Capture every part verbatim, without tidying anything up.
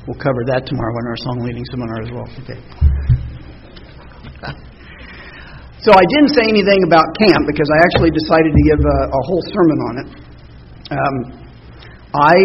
we'll cover that tomorrow in our song leading seminar as well. Okay. So I didn't say anything about camp because I actually decided to give a, a whole sermon on it. Um, I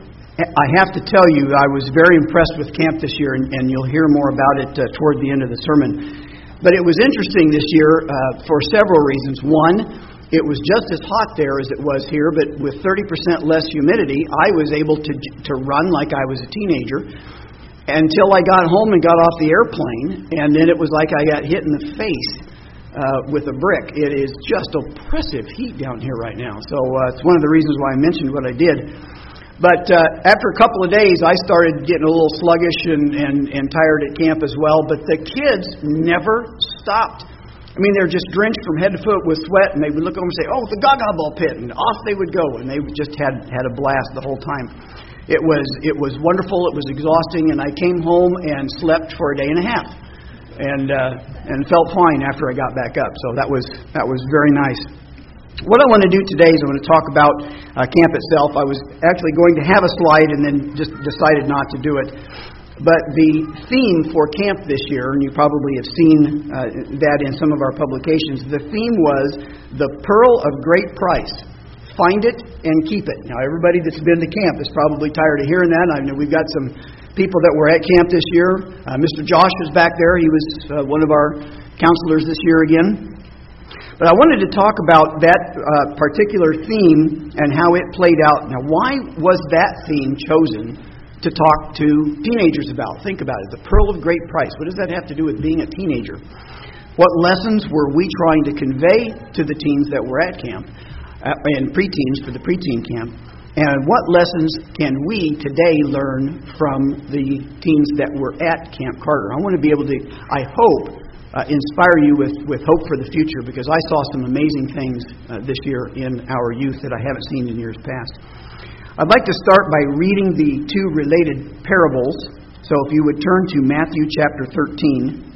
I have to tell you, I was very impressed with camp this year, and, and you'll hear more about it uh, toward the end of the sermon. But it was interesting this year uh, for several reasons. One, it was just as hot there as it was here, but with thirty percent less humidity, I was able to to run like I was a teenager until I got home and got off the airplane, and then it was like I got hit in the face uh, with a brick. It is just oppressive heat down here right now. So uh, it's one of the reasons why I mentioned what I did. But uh, after a couple of days, I started getting a little sluggish and, and, and tired at camp as well. But the kids never stopped. I mean, they were just drenched from head to foot with sweat, and they would look over and say, "Oh, the Gaga Ball pit," and off they would go, and they just had had a blast the whole time. It was it was wonderful. It was exhausting, and I came home and slept for a day and a half, and uh, and felt fine after I got back up. So that was that was very nice. What I want to do today is I want to talk about uh, camp itself. I was actually going to have a slide and then just decided not to do it. But the theme for camp this year, and you probably have seen uh, that in some of our publications, the theme was the pearl of great price. Find it and keep it. Now, everybody that's been to camp is probably tired of hearing that. I know we've got some people that were at camp this year. Uh, Mister Josh was back there. He was uh, one of our counselors this year again. But I wanted to talk about that uh, particular theme and how it played out. Now, why was that theme chosen to talk to teenagers about? Think about it. The pearl of great price. What does that have to do with being a teenager? What lessons were we trying to convey to the teens that were at camp uh, and preteens for the preteen camp? And what lessons can we today learn from the teens that were at Camp Carter? I want to be able to, I hope, Uh, inspire you with, with hope for the future, because I saw some amazing things uh, this year in our youth that I haven't seen in years past. I'd like to start by reading the two related parables. So if you would turn to Matthew chapter thirteen.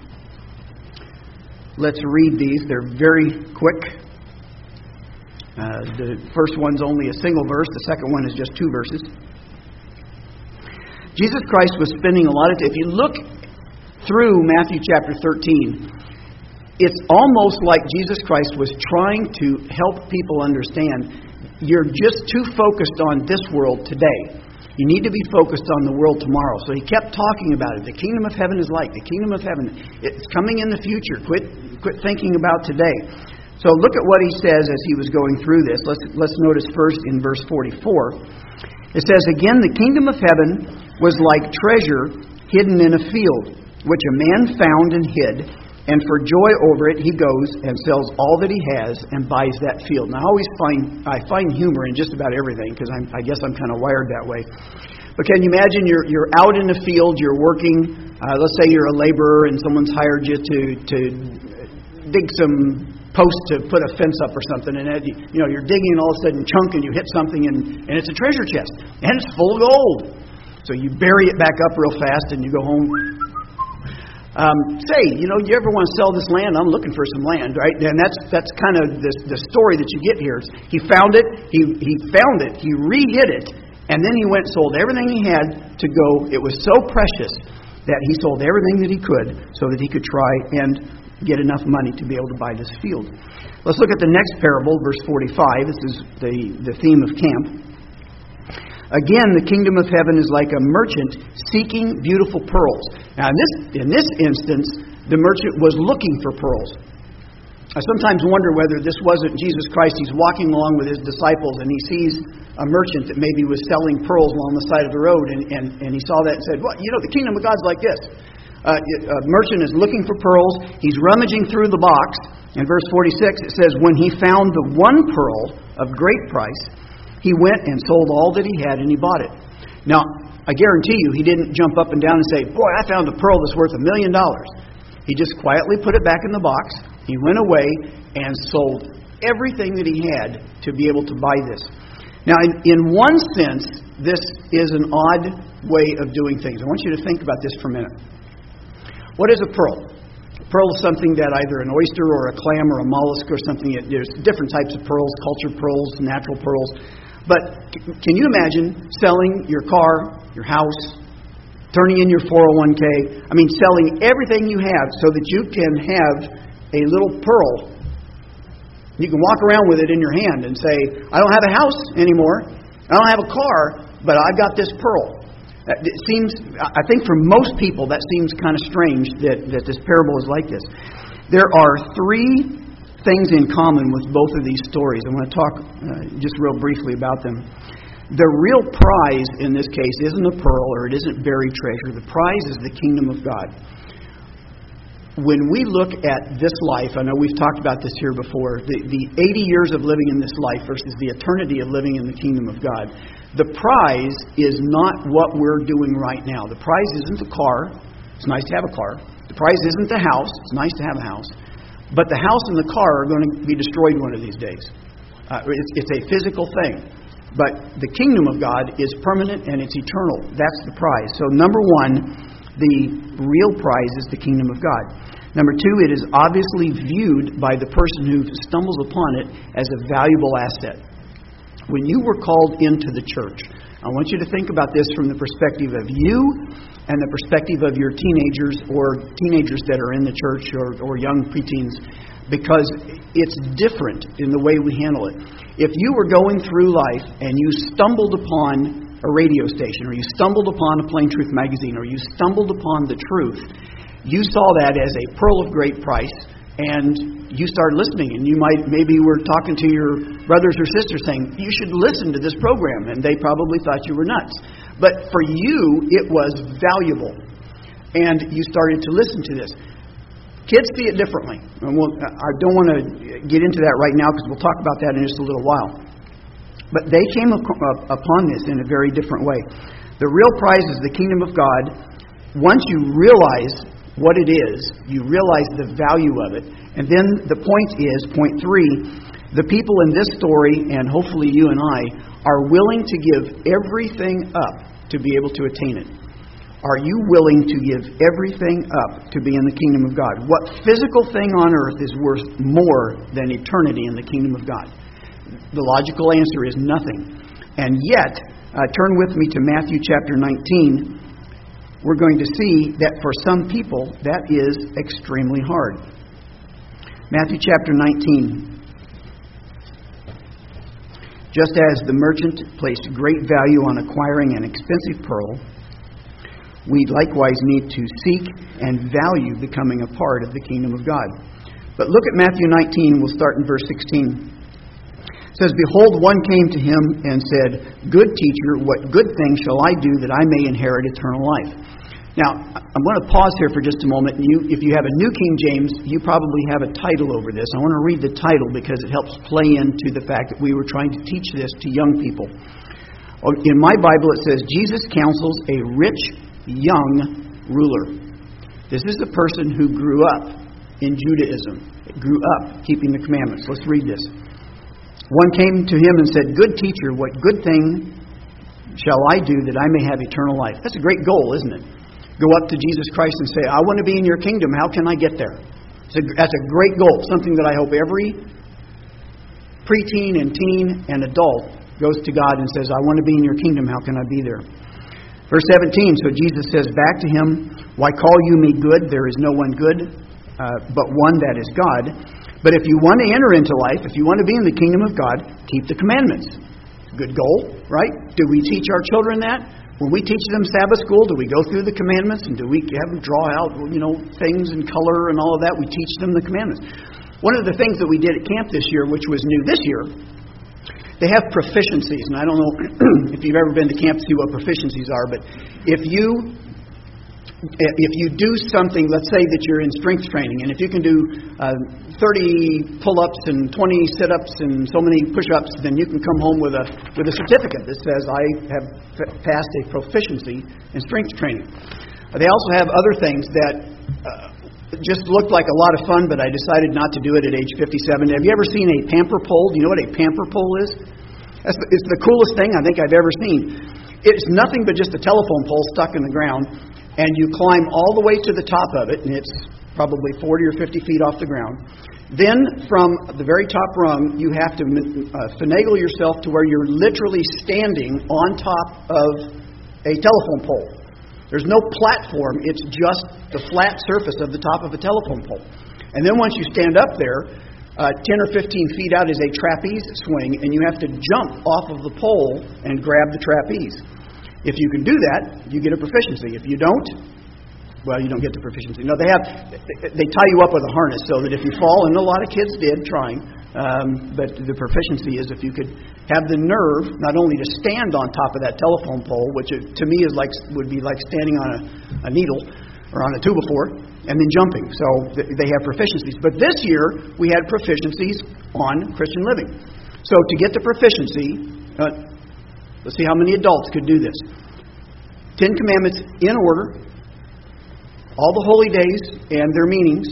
Let's read these. They're very quick. Uh, the first one's only a single verse. The second one is just two verses. Jesus Christ was spending a lot of time. If you look through Matthew chapter thirteen, it's almost like Jesus Christ was trying to help people understand you're just too focused on this world today. You need to be focused on the world tomorrow. So he kept talking about it. The kingdom of heaven is like, the kingdom of heaven, it's coming in the future. Quit quit thinking about today. So look at what he says as he was going through this. Let's, let's notice first in verse forty-four. It says, "Again, the kingdom of heaven was like treasure hidden in a field, which a man found and hid, and for joy over it he goes and sells all that he has and buys that field." Now, I always find I find humor in just about everything, because I'm, I guess I'm kind of wired that way. But can you imagine you're you're out in the field, you're working. Uh, let's say you're a laborer and someone's hired you to to dig some posts to put a fence up or something, and you, you know you're digging and all of a sudden chunk and you hit something and, and it's a treasure chest and it's full of gold. So you bury it back up real fast and you go home. Um, say, you know, you ever want to sell this land? I'm looking for some land, right? And that's that's kind of the, the story that you get here. He found it, he he found it, he re-hid it, and then he went and sold everything he had to go. It was so precious that he sold everything that he could so that he could try and get enough money to be able to buy this field. Let's look at the next parable, verse forty-five. This is the, the theme of camp. "Again, the kingdom of heaven is like a merchant seeking beautiful pearls." Now, in this in this instance, the merchant was looking for pearls. I sometimes wonder whether this wasn't Jesus Christ. He's walking along with his disciples, and he sees a merchant that maybe was selling pearls along the side of the road, and, and, and he saw that and said, "Well, you know, the kingdom of God's like this." Uh, a merchant is looking for pearls. He's rummaging through the box. In verse forty-six, it says, "When he found the one pearl of great price, he went and sold all that he had and he bought it." Now, I guarantee you, he didn't jump up and down and say, "Boy, I found a pearl that's worth a million dollars." He just quietly put it back in the box. He went away and sold everything that he had to be able to buy this. Now, in, in one sense, this is an odd way of doing things. I want you to think about this for a minute. What is a pearl? A pearl is something that either an oyster or a clam or a mollusk or something, there's different types of pearls, cultured pearls, natural pearls. But can you imagine selling your car, your house, turning in your four oh one k. I mean, selling everything you have so that you can have a little pearl. You can walk around with it in your hand and say, I don't have a house anymore. I don't have a car, but I've got this pearl. It seems, I think for most people, that seems kind of strange that, that this parable is like this. There are three things in common with both of these stories. I want to talk uh, just real briefly about them. The real prize in this case isn't a pearl or it isn't buried treasure. The prize is the kingdom of God. When we look at this life, I know we've talked about this here before, the, the eighty years of living in this life versus the eternity of living in the kingdom of God, the prize is not what we're doing right now. The prize isn't the car. It's nice to have a car. The prize isn't the house. It's nice to have a house. But the house and the car are going to be destroyed one of these days. Uh, it's, it's a physical thing. But the kingdom of God is permanent and it's eternal. That's the prize. So number one, the real prize is the kingdom of God. Number two, it is obviously viewed by the person who stumbles upon it as a valuable asset. When you were called into the church, I want you to think about this from the perspective of you and the perspective of your teenagers or teenagers that are in the church or, or young preteens, because it's different in the way we handle it. If you were going through life and you stumbled upon a radio station, or you stumbled upon a Plain Truth magazine, or you stumbled upon the truth, you saw that as a pearl of great price, and you started listening, and you might maybe were talking to your brothers or sisters saying, you should listen to this program, and they probably thought you were nuts. But for you, it was valuable, and you started to listen to this. Kids see it differently. And we'll, I don't want to get into that right now because we'll talk about that in just a little while. But they came upon this in a very different way. The real prize is the kingdom of God. Once you realize what it is, you realize the value of it. And then the point is, point three, the people in this story, and hopefully you and I, are willing to give everything up to be able to attain it. Are you willing to give everything up to be in the kingdom of God? What physical thing on earth is worth more than eternity in the kingdom of God? The logical answer is nothing. And yet, uh, turn with me to Matthew chapter nineteen. We're going to see that for some people, that is extremely hard. Matthew chapter nineteen. Just as the merchant placed great value on acquiring an expensive pearl, we likewise need to seek and value becoming a part of the kingdom of God. But look at Matthew nineteen. We'll start in verse sixteen. It says, Behold, one came to him and said, Good teacher, what good thing shall I do that I may inherit eternal life? Now, I'm going to pause here for just a moment. You, if you have a New King James, you probably have a title over this. I want to read the title because it helps play into the fact that we were trying to teach this to young people. In my Bible, it says, Jesus counsels a rich young ruler. This is a person who grew up in Judaism, grew up keeping the commandments. Let's read this. One came to him and said, Good teacher, what good thing shall I do that I may have eternal life? That's a great goal, isn't it? Go up to Jesus Christ and say, I want to be in your kingdom. How can I get there? It's a, that's a great goal. Something that I hope every preteen and teen and adult goes to God and says, I want to be in your kingdom. How can I be there? Verse seventeen, so Jesus says back to him, Why call you me good? There is no one good, uh, but one that is God. But if you want to enter into life, if you want to be in the kingdom of God, keep the commandments. Good goal, right? Do we teach our children that? When we teach them Sabbath school, do we go through the commandments and do we have them draw out, you know, things and color and all of that? We teach them the commandments. One of the things that we did at camp this year, which was new this year, they have proficiencies. And I don't know if you've ever been to camp to see what proficiencies are, but if you if you do something, let's say that you're in strength training, and if you can do uh, thirty pull-ups and twenty sit-ups and so many push-ups, then you can come home with a with a certificate that says I have f- passed a proficiency in strength training. Uh, they also have other things that uh, just looked like a lot of fun, but I decided not to do it at age fifty-seven. Have you ever seen a pamper pole? Do you know what a pamper pole is? That's the, it's the coolest thing I think I've ever seen. It's nothing but just a telephone pole stuck in the ground. And you climb all the way to the top of it, and it's probably forty or fifty feet off the ground. Then from the very top rung, you have to uh, finagle yourself to where you're literally standing on top of a telephone pole. There's no platform. It's just the flat surface of the top of a telephone pole. And then once you stand up there, uh, ten or fifteen feet out is a trapeze swing, and you have to jump off of the pole and grab the trapeze. If you can do that, you get a proficiency. If you don't, well, you don't get the proficiency. No, they have they tie you up with a harness so that if you fall, and a lot of kids did trying, um, but the proficiency is if you could have the nerve not only to stand on top of that telephone pole, which to me is like would be like standing on a, a needle or on a two by four, and then jumping. So they have proficiencies. But this year we had proficiencies on Christian living. So to get the proficiency, uh, let's see how many adults could do this. Ten Commandments in order, all the holy days and their meanings,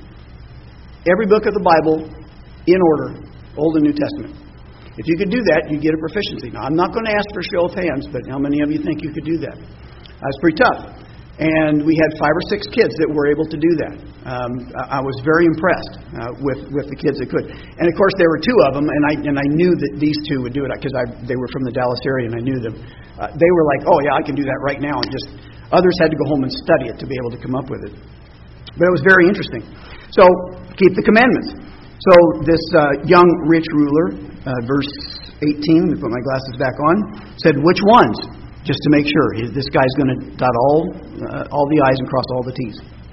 every book of the Bible in order, Old and New Testament. If you could do that, you get a proficiency. Now, I'm not going to ask for a show of hands, but how many of you think you could do that? That's pretty tough. And we had five or six kids that were able to do that. Um, I was very impressed uh, with with the kids that could. And of course, there were two of them, and I and I knew that these two would do it because I they were from the Dallas area, and I knew them. Uh, they were like, "Oh yeah, I can do that right now." And just others had to go home and study it to be able to come up with it. But it was very interesting. So keep the commandments. So this uh, young rich ruler, uh, verse eighteen, let me put my glasses back on, said, "Which ones?" Just to make sure. This guy's going to dot all uh, all the I's and cross all the T's.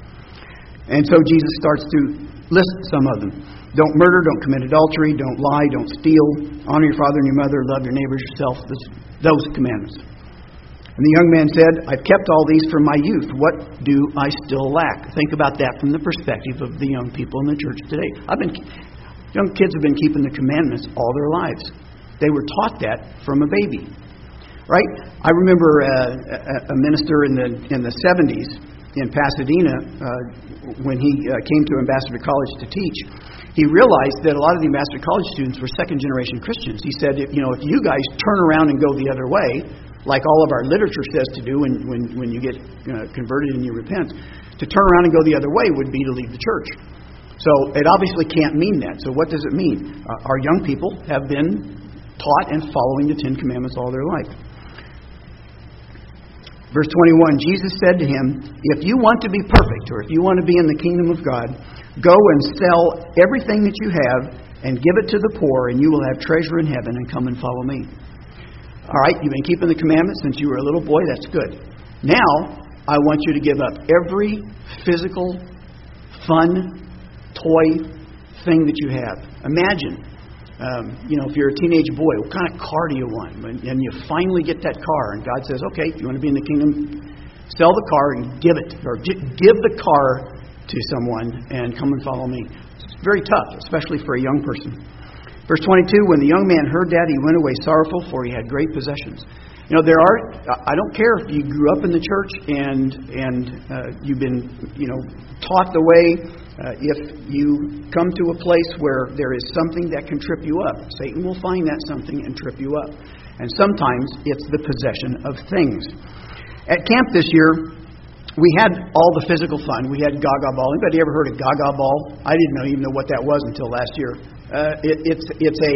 And so Jesus starts to list some of them. Don't murder, don't commit adultery, don't lie, don't steal, honor your father and your mother, love your neighbors yourself. This, those commandments. And the young man said, I've kept all these from my youth. What do I still lack? Think about that from the perspective of the young people in the church today. I've been young kids have been keeping the commandments all their lives. They were taught that from a baby. Right? I remember uh, a minister in the in the seventies in Pasadena uh, when he uh, came to Ambassador College to teach. He realized that a lot of the Ambassador College students were second generation Christians. He said, if, you know, if you guys turn around and go the other way, like all of our literature says to do when when, when you get uh, converted and you repent, to turn around and go the other way would be to leave the church. So it obviously can't mean that. So what does it mean? Uh, our young people have been taught and following the Ten Commandments all their life. Verse twenty-one, Jesus said to him, if you want to be perfect, or if you want to be in the kingdom of God, go and sell everything that you have and give it to the poor, and you will have treasure in heaven, and come and follow me. All right, you've been keeping the commandments since you were a little boy. That's good. Now, I want you to give up every physical, fun, toy thing that you have. Imagine. Um, you know, if you're a teenage boy, what kind of car do you want? And you finally get that car, and God says, okay, if you want to be in the kingdom, sell the car and give it, or give the car to someone and come and follow me. It's very tough, especially for a young person. Verse twenty-two, when the young man heard that, he went away sorrowful, for he had great possessions. You know, there are, I don't care if you grew up in the church and and uh, you've been, you know, taught the way. Uh, if you come to a place where there is something that can trip you up, Satan will find that something and trip you up. And sometimes it's the possession of things. At camp this year, we had all the physical fun. We had Gaga Ball. Anybody ever heard of Gaga Ball? I didn't know, even know what that was until last year. Uh, it, it's it's a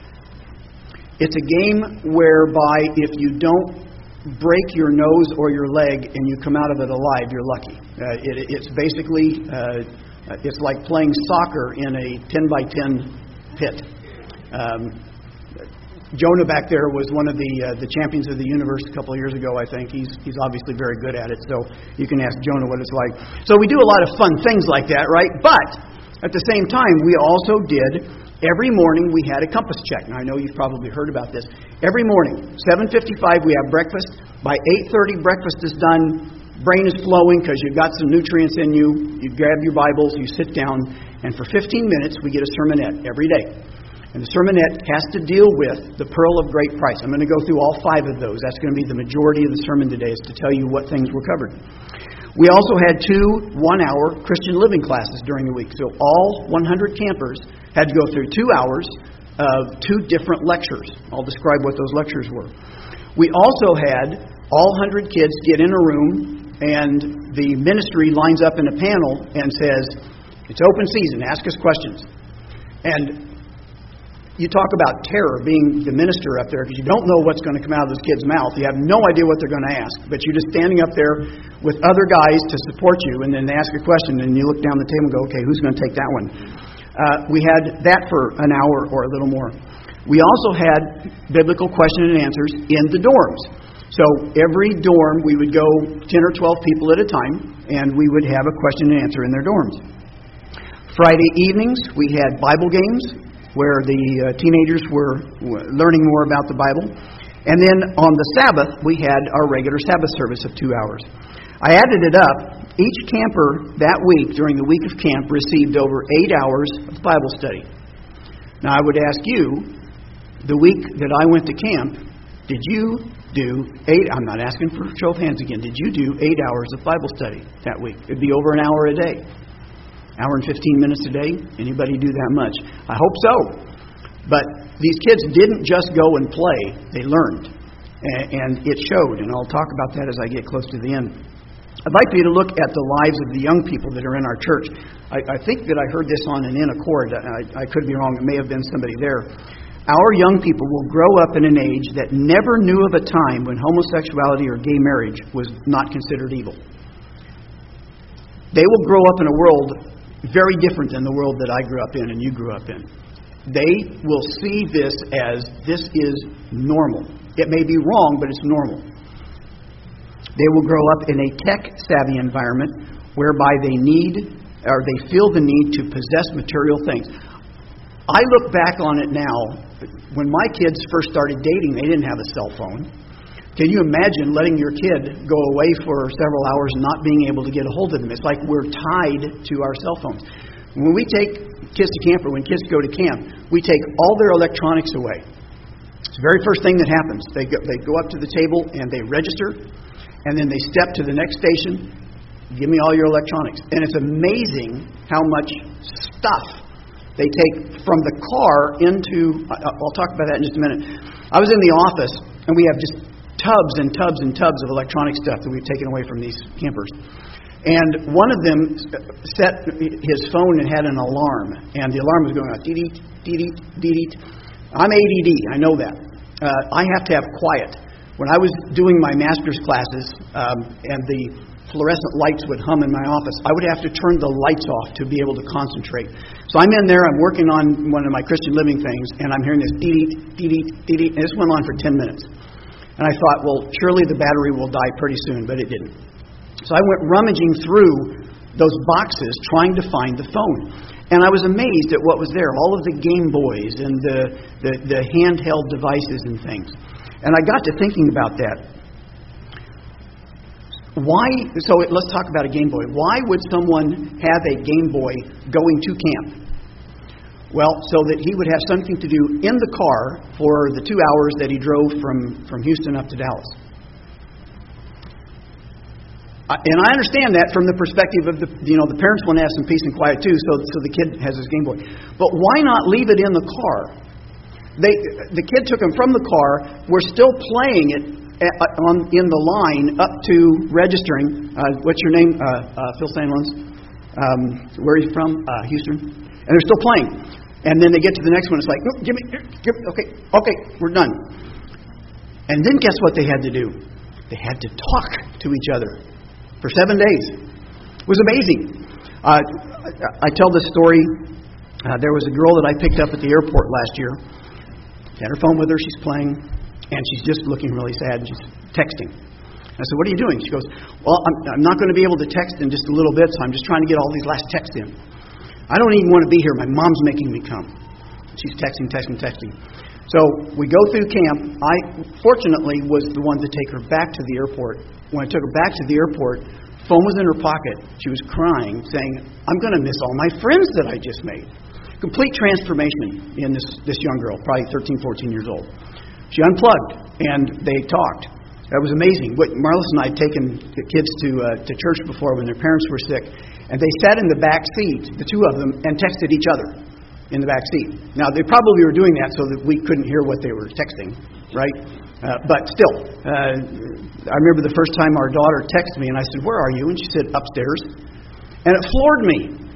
it's a game whereby if you don't break your nose or your leg and you come out of it alive, you're lucky. Uh, it, it's basically uh, it's like playing soccer in a ten by ten pit. Um, Jonah back there was one of the uh, the champions of the universe a couple of years ago, I think. He's he's obviously very good at it, so you can ask Jonah what it's like. So we do a lot of fun things like that, right? But at the same time, we also did, every morning we had a compass check. Now, I know you've probably heard about this. Every morning, seven fifty-five, we have breakfast. By eight thirty, breakfast is done. Brain is flowing because you've got some nutrients in you. You grab your Bibles, you sit down, and for fifteen minutes, we get a sermonette every day. And the sermonette has to deal with the pearl of great price. I'm going to go through all five of those. That's going to be the majority of the sermon today, is to tell you what things were covered. We also had two one-hour Christian living classes during the week. So all one hundred campers had to go through two hours of two different lectures. I'll describe what those lectures were. We also had all one hundred kids get in a room, and the ministry lines up in a panel and says, it's open season, ask us questions. And you talk about terror, being the minister up there, because you don't know what's going to come out of this kid's mouth. You have no idea what they're going to ask, but you're just standing up there with other guys to support you, and then they ask a question, and you look down the table and go, okay, who's going to take that one? Uh, we had that for an hour or a little more. We also had biblical question and answers in the dorms. So every dorm, we would go ten or twelve people at a time, and we would have a question and answer in their dorms. Friday evenings, we had Bible games, where the uh, teenagers were learning more about the Bible. And then on the Sabbath, we had our regular Sabbath service of two hours. I added it up. Each camper that week, during the week of camp, received over eight hours of Bible study. Now, I would ask you, the week that I went to camp, did you do eight, I'm not asking for a show of hands again, did you do eight hours of Bible study that week? It'd be over an hour a day. Hour and fifteen minutes a day? Anybody do that much? I hope so. But these kids didn't just go and play. They learned. And it showed. And I'll talk about that as I get close to the end. I'd like for you to look at the lives of the young people that are in our church. I, I think that I heard this on an In Accord. I, I could be wrong. It may have been somebody there. Our young people will grow up in an age that never knew of a time when homosexuality or gay marriage was not considered evil. They will grow up in a world very different than the world that I grew up in and you grew up in. They will see this as this is normal. It may be wrong, but it's normal. They will grow up in a tech-savvy environment whereby they need, or they feel the need to possess material things. I look back on it now. When my kids first started dating, they didn't have a cell phone. Can you imagine letting your kid go away for several hours and not being able to get a hold of them? It's like we're tied to our cell phones. When we take kids to camp, or when kids go to camp, we take all their electronics away. It's the very first thing that happens. They go, they go up to the table and they register, and then they step to the next station. Give me all your electronics. And it's amazing how much stuff they take from the car into... I'll talk about that in just a minute. I was in the office, and we have just tubs and tubs and tubs of electronic stuff that we've taken away from these campers. And one of them set his phone and had an alarm. And the alarm was going off. Dee-dee, dee-dee, dee-dee. I'm A D D. I know that. Uh, I have to have quiet. When I was doing my master's classes um, and the fluorescent lights would hum in my office, I would have to turn the lights off to be able to concentrate. So I'm in there, I'm working on one of my Christian living things, and I'm hearing this dee-dee, dee-dee, dee-dee. And this went on for ten minutes. And I thought, well, surely the battery will die pretty soon, but it didn't. So I went rummaging through those boxes trying to find the phone. And I was amazed at what was there, all of the Game Boys and the, the, the handheld devices and things. And I got to thinking about that. Why, so let's talk about a Game Boy. Why would someone have a Game Boy going to camp? Well, so that he would have something to do in the car for the two hours that he drove from, from Houston up to Dallas. And I understand that from the perspective of the, you know, the parents want to have some peace and quiet too, so so the kid has his Game Boy. But why not leave it in the car? They, the kid took him from the car. We're still playing it at, on in the line up to registering. Uh, what's your name? Uh, uh, Phil Sandlins. Um, where are you from? Uh, Houston. And they're still playing. And then they get to the next one. It's like, oh, give me, give me, okay, okay, we're done. And then guess what they had to do? They had to talk to each other for seven days. It was amazing. Uh, I tell this story. Uh, there was a girl that I picked up at the airport last year. She had her phone with her. She's playing, and she's just looking really sad. And she's texting. I said, what are you doing? She goes, well, I'm, I'm not going to be able to text in just a little bit, so I'm just trying to get all these last texts in. I don't even want to be here. My mom's making me come. She's texting, texting, texting. So we go through camp. I, fortunately, was the one to take her back to the airport. When I took her back to the airport, phone was in her pocket. She was crying, saying, I'm going to miss all my friends that I just made. Complete transformation in this, this young girl, probably thirteen, fourteen years old. She unplugged, and they talked. That was amazing. What Marlis and I had taken the kids to uh, to church before when their parents were sick, and they sat in the back seat, the two of them, and texted each other in the back seat. Now, they probably were doing that so that we couldn't hear what they were texting, right? Uh, but still, uh, I remember the first time our daughter texted me, and I said, where are you? And she said, upstairs. And it floored me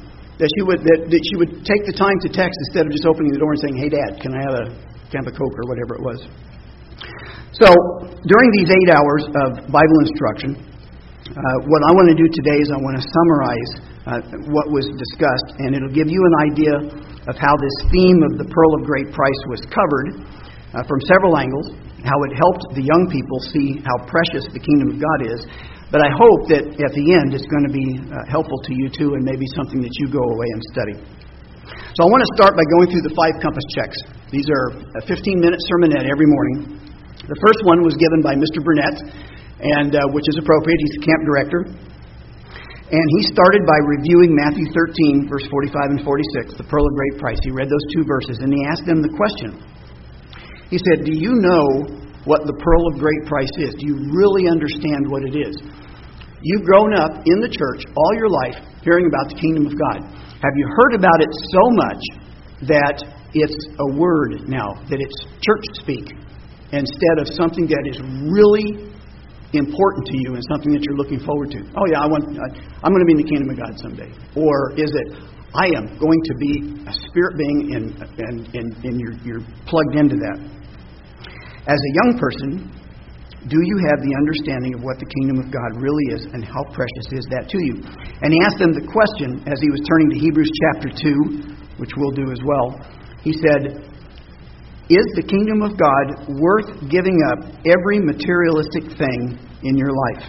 that she would that, that she would take the time to text instead of just opening the door and saying, "Hey, Dad, can I have a can I have a Coke," or whatever it was. So during these eight hours of Bible instruction, uh, what I want to do today is I want to summarize uh, what was discussed, and it'll give you an idea of how this theme of the pearl of great price was covered uh, from several angles, how it helped the young people see how precious the kingdom of God is. But I hope that at the end it's going to be uh, helpful to you too, and maybe something that you go away and study. So I want to start by going through the five compass checks. These are a fifteen-minute sermonette every morning. The first one was given by Mister Burnett, and uh, which is appropriate. He's the camp director. And he started by reviewing Matthew thirteen, verse forty-five and forty-six, the pearl of great price. He read those two verses, and he asked them the question. He said, do you know what the pearl of great price is? Do you really understand what it is? You've grown up in the church all your life hearing about the kingdom of God. Have you heard about it so much that it's a word now, that it's church speak, instead of something that is really important to you and something that you're looking forward to? Oh yeah, I want, I'm going to be in the kingdom of God someday. Or is it, I am going to be a spirit being and, and, and, and you're, you're plugged into that? As a young person, do you have the understanding of what the kingdom of God really is and how precious is that to you? And he asked them the question as he was turning to Hebrews chapter two, which we'll do as well. He said, is the kingdom of God worth giving up every materialistic thing in your life?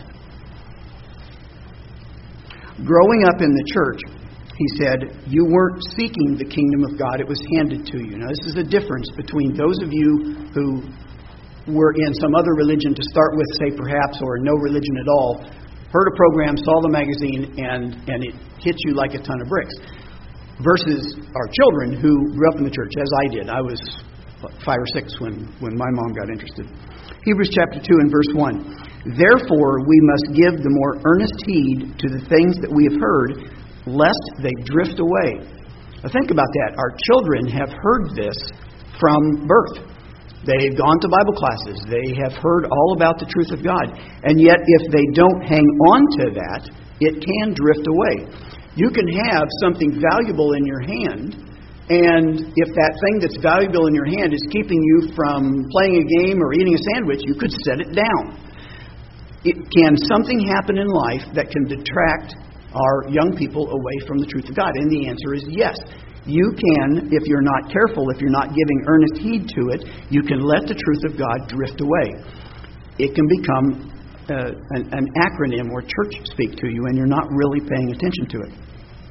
Growing up in the church, he said, you weren't seeking the kingdom of God, it was handed to you. Now this is a difference between those of you who were in some other religion to start with, say perhaps, or no religion at all, heard a program, saw the magazine, and, and it hit you like a ton of bricks. Versus our children who grew up in the church, as I did. I was five or six when, when my mom got interested. Hebrews chapter two and verse one. Therefore we must give the more earnest heed to the things that we have heard, lest they drift away. Now think about that. Our children have heard this from birth. They've gone to Bible classes. They have heard all about the truth of God. And yet if they don't hang on to that, it can drift away. You can have something valuable in your hand, and if that thing that's valuable in your hand is keeping you from playing a game or eating a sandwich, you could set it down. It, can something happen in life that can detract our young people away from the truth of God? And the answer is yes. You can, if you're not careful, if you're not giving earnest heed to it, you can let the truth of God drift away. It can become uh, an, an acronym or church speak to you, and you're not really paying attention to it.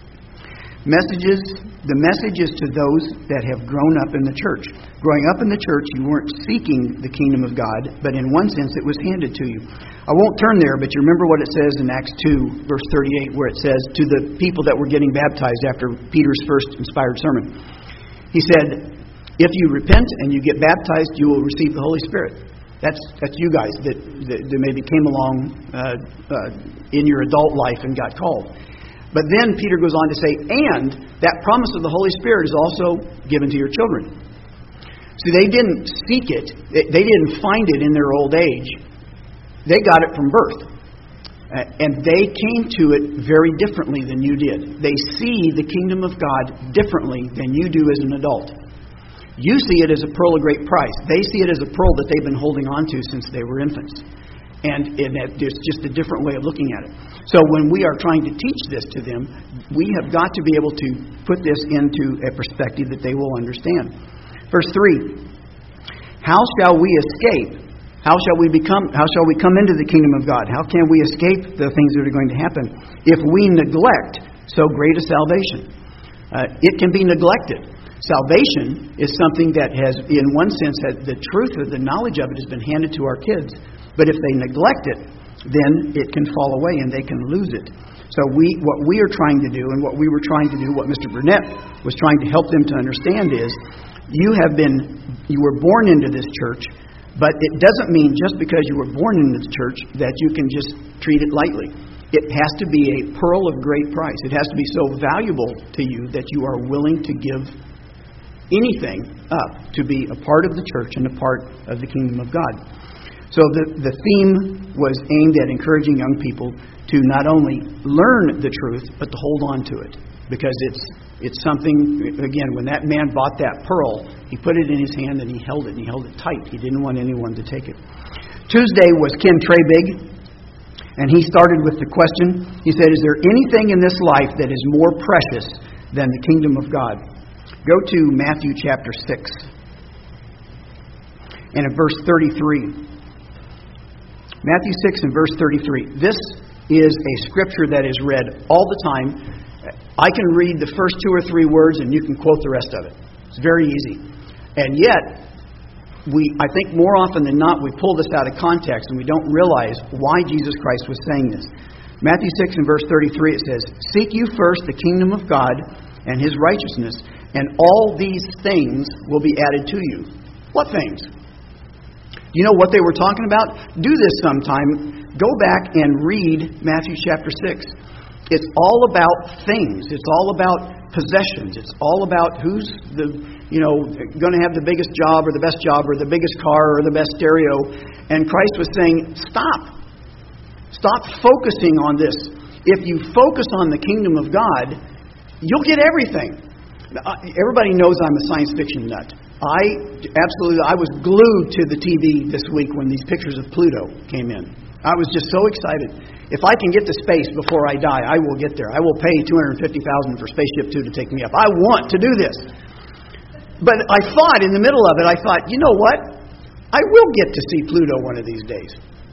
Messages, the message is to those that have grown up in the church. Growing up in the church, you weren't seeking the kingdom of God, but in one sense it was handed to you. I won't turn there, but you remember what it says in Acts two, verse thirty-eight, where it says, to the people that were getting baptized after Peter's first inspired sermon. He said, if you repent and you get baptized, you will receive the Holy Spirit. That's that's you guys that, that, that maybe came along uh, uh, in your adult life and got called. But then Peter goes on to say, and that promise of the Holy Spirit is also given to your children. See, they didn't seek it. They didn't find it in their old age. They got it from birth. And they came to it very differently than you did. They see the kingdom of God differently than you do as an adult. You see it as a pearl of great price. They see it as a pearl that they've been holding on to since they were infants. And, and there's just a different way of looking at it. So when we are trying to teach this to them, we have got to be able to put this into a perspective that they will understand. Verse three. How shall we escape? How shall we become? How shall we come into the kingdom of God? How can we escape the things that are going to happen if we neglect so great a salvation? Uh, it can be neglected. Salvation is something that has, in one sense, has, the truth or the knowledge of it has been handed to our kids. But if they neglect it, then it can fall away and they can lose it. So we, what we are trying to do, and what we were trying to do, what Mister Burnett was trying to help them to understand is, you have been, you were born into this church, but it doesn't mean just because you were born into this church that you can just treat it lightly. It has to be a pearl of great price. It has to be so valuable to you that you are willing to give anything up to be a part of the church and a part of the kingdom of God. So the, the theme was aimed at encouraging young people to not only learn the truth, but to hold on to it. because it's it's something, again, when that man bought that pearl, he put it in his hand and he held it, and he held it tight. He didn't want anyone to take it. Tuesday was Ken Trabig, and he started with the question. He said, is there anything in this life that is more precious than the kingdom of God? Go to Matthew chapter six, and in verse thirty-three. Matthew six and verse thirty-three. This is a scripture that is read all the time. I can read the first two or three words and you can quote the rest of it. It's very easy. And yet, we, I think more often than not, we pull this out of context and we don't realize why Jesus Christ was saying this. Matthew six and verse thirty-three, it says, seek you first the kingdom of God and His righteousness, and all these things will be added to you. What things? You know what they were talking about? Do this sometime. Go back and read Matthew chapter six. It's all about things. It's all about possessions. It's all about who's the, you know, going to have the biggest job or the best job or the biggest car or the best stereo. And Christ was saying, stop. Stop focusing on this. If you focus on the kingdom of God, you'll get everything. Everybody knows I'm a science fiction nut. I absolutely, I was glued to the T V this week when these pictures of Pluto came in. I was just so excited. If I can get to space before I die, I will get there. I will pay two hundred fifty thousand dollars for Spaceship Two to take me up. I want to do this. But I thought, in the middle of it, I thought, you know what? I will get to see Pluto one of these days.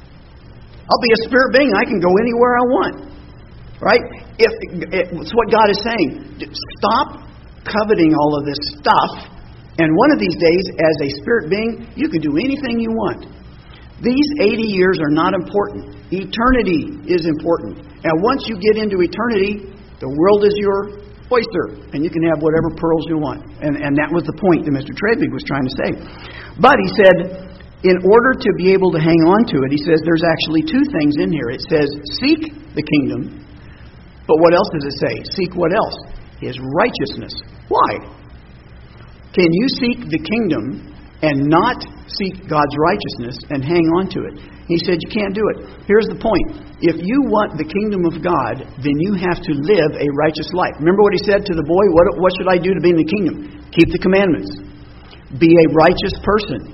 I'll be a spirit being. I can go anywhere I want. Right? If it's what God is saying. Stop coveting all of this stuff. And one of these days, as a spirit being, you can do anything you want. These eighty years are not important. Eternity is important. And once you get into eternity, the world is your oyster. And you can have whatever pearls you want. And, and that was the point that Mister Trabig was trying to say. But he said, in order to be able to hang on to it, he says there's actually two things in here. It says, seek the kingdom. But what else does it say? Seek what else? His righteousness. Why? Can you seek the kingdom and not seek God's righteousness and hang on to it? He said you can't do it. Here's the point. If you want the kingdom of God, then you have to live a righteous life. Remember what he said to the boy? What, what should I do to be in the kingdom? Keep the commandments. Be a righteous person.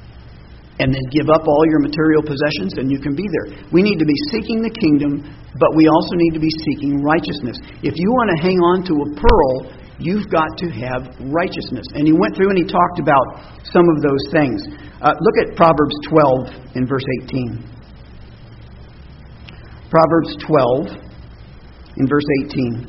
And then give up all your material possessions and you can be there. We need to be seeking the kingdom, but we also need to be seeking righteousness. If you want to hang on to a pearl, you've got to have righteousness. And he went through and he talked about some of those things. Uh, look at Proverbs twelve in verse eighteen. Proverbs twelve in verse eighteen.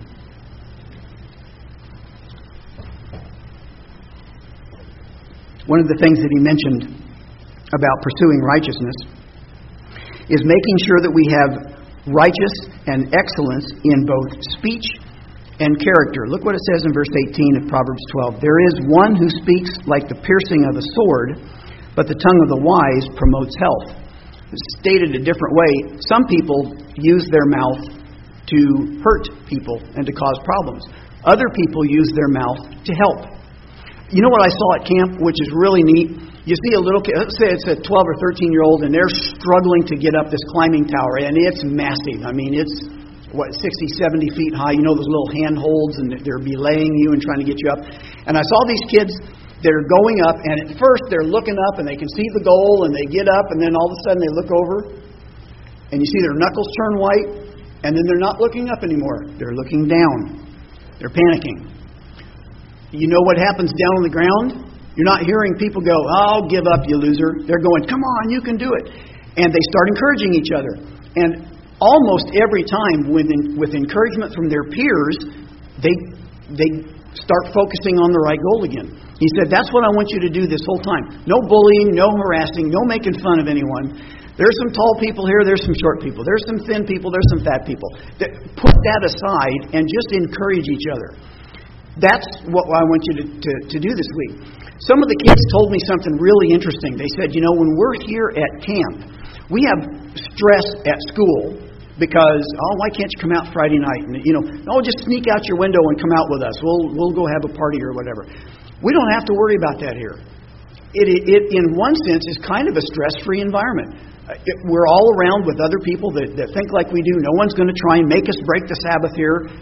One of the things that he mentioned about pursuing righteousness is making sure that we have righteous and excellence in both speech and character. Look what it says in verse eighteen of Proverbs twelve. There is one who speaks like the piercing of a sword, but the tongue of the wise promotes health. Stated a different way, some people use their mouth to hurt people and to cause problems. Other people use their mouth to help. You know what I saw at camp, which is really neat? You see a little kid, let's say it's a twelve or thirteen year old, and they're struggling to get up this climbing tower, and it's massive. I mean, it's what, sixty, seventy feet high. You know those little handholds, and they're belaying you and trying to get you up. And I saw these kids that are going up, and at first they're looking up, and they can see the goal, and they get up, and then all of a sudden they look over, and you see their knuckles turn white, and then they're not looking up anymore. They're looking down. They're panicking. You know what happens down on the ground? You're not hearing people go, "Oh, give up, you loser." They're going, "Come on, you can do it." And they start encouraging each other. And almost every time with, with encouragement from their peers, they they start focusing on the right goal again. He said, that's what I want you to do this whole time. No bullying, no harassing, no making fun of anyone. There's some tall people here, there's some short people. There's some thin people, there's some fat people. Put that aside and just encourage each other. That's what I want you to, to, to do this week. Some of the kids told me something really interesting. They said, you know, when we're here at camp, we have stress at school because, oh, why can't you come out Friday night? And, you know, oh, just sneak out your window and come out with us. We'll we'll go have a party or whatever. We don't have to worry about that here. It, it in one sense, is kind of a stress-free environment. It, we're all around with other people that, that think like we do. No one's going to try and make us break the Sabbath here.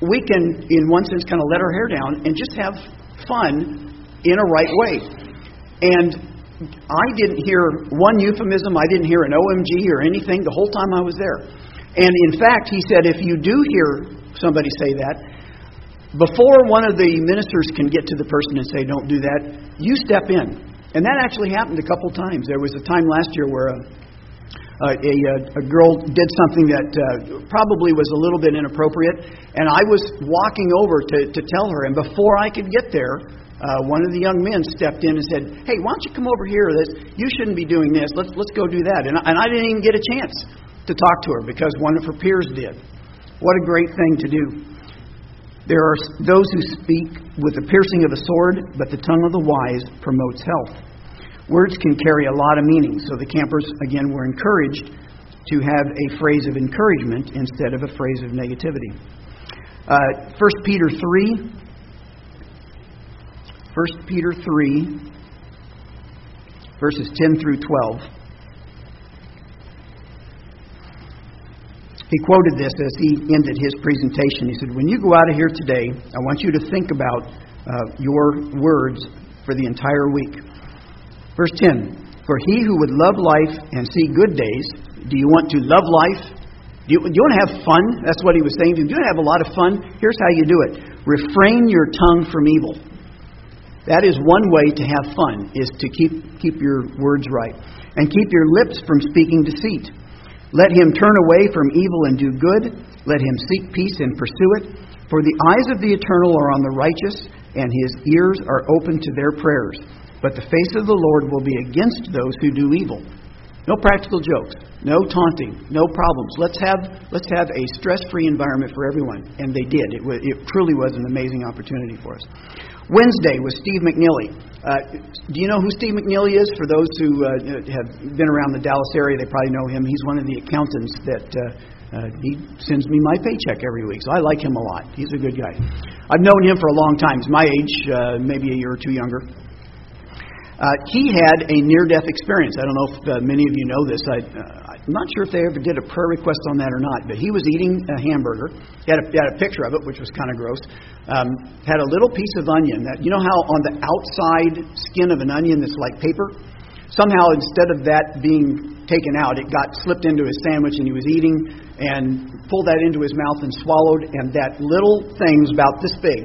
we can, in one sense, kind of let our hair down and just have fun in a right way. And I didn't hear one euphemism. I didn't hear an O M G or anything the whole time I was there. And in fact, he said, if you do hear somebody say that, before one of the ministers can get to the person and say, don't do that, you step in. And that actually happened a couple times. There was a time last year where a, a, a, a girl did something that uh, probably was a little bit inappropriate, and I was walking over to, to tell her, and before I could get there, Uh, one of the young men stepped in and said, hey, why don't you come over here? This, you shouldn't be doing this. Let's let's go do that. And, and I didn't even get a chance to talk to her because one of her peers did. What a great thing to do. There are those who speak with the piercing of a sword, but the tongue of the wise promotes health. Words can carry a lot of meaning. So the campers, again, were encouraged to have a phrase of encouragement instead of a phrase of negativity. Uh, First Peter three. First Peter three, verses ten through twelve. He quoted this as he ended his presentation. He said, when you go out of here today, I want you to think about uh, your words for the entire week. Verse ten, for he who would love life and see good days, do you want to love life? Do you, do you want to have fun? That's what he was saying. Do you want to have a lot of fun? Here's how you do it. Refrain your tongue from evil. That is one way to have fun, is to keep keep your words right. And keep your lips from speaking deceit. Let him turn away from evil and do good. Let him seek peace and pursue it. For the eyes of the eternal are on the righteous, and his ears are open to their prayers. But the face of the Lord will be against those who do evil. No practical jokes. No taunting. No problems. Let's have let's have a stress-free environment for everyone. And they did. It, was, it truly was an amazing opportunity for us. Wednesday was Steve McNeely. Uh, do you know who Steve McNeely is? For those who uh, have been around the Dallas area, they probably know him. He's one of the accountants that uh, uh, he sends me my paycheck every week. So I like him a lot. He's a good guy. I've known him for a long time. He's my age, uh, maybe a year or two younger. Uh, he had a near-death experience. I don't know if uh, many of you know this. I, uh, I'm not sure if they ever did a prayer request on that or not, but he was eating a hamburger. He had a, he had a picture of it, which was kind of gross. Um, had a little piece of onion. That, you know how on the outside skin of an onion that's like paper? Somehow, instead of that being taken out, it got slipped into his sandwich, and he was eating and pulled that into his mouth and swallowed, and that little thing was about this big,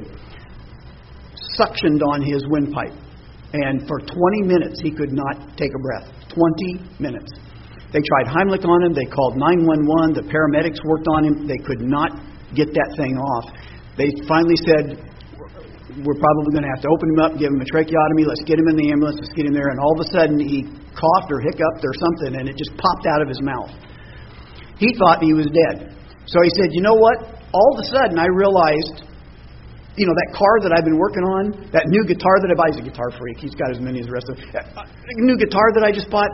suctioned on his windpipe. And for twenty minutes, he could not take a breath. twenty minutes. They tried Heimlich on him. They called nine one one. The paramedics worked on him. They could not get that thing off. They finally said, we're probably going to have to open him up, give him a tracheotomy. Let's get him in the ambulance. Let's get him there. And all of a sudden, he coughed or hiccuped or something, and it just popped out of his mouth. He thought he was dead. So he said, you know what? All of a sudden, I realized... You know, that car that I've been working on, that new guitar that I bought, he's a guitar freak. He's got as many as the rest of them. New guitar that I just bought,